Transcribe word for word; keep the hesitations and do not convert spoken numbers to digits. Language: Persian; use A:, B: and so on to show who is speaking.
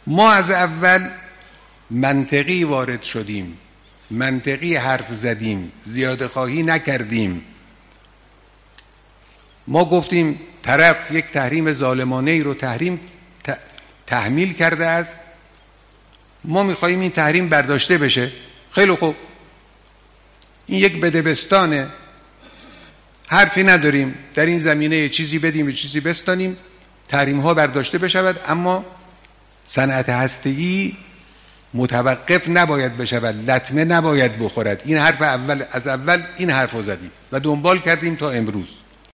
A: ما از اول منطقی وارد شدیم، منطقی حرف زدیم، زیاده خواهی نکردیم. ما گفتیم طرف یک تحریم ظالمانه ای رو تحریم تحمیل کرده است، ما میخواییم این تحریم برداشته بشه. خیلی خوب، این یک بدبستانه، حرفی نداریم در این زمینه، چیزی بدیم چیزی بستانیم، تحریم ها برداشته بشود، اما صنعت هسته‌ای متوقف نباید بشود، لطمه نباید بخورد. این حرف اول، از اول این حرف رو زدیم و دنبال کردیم تا امروز.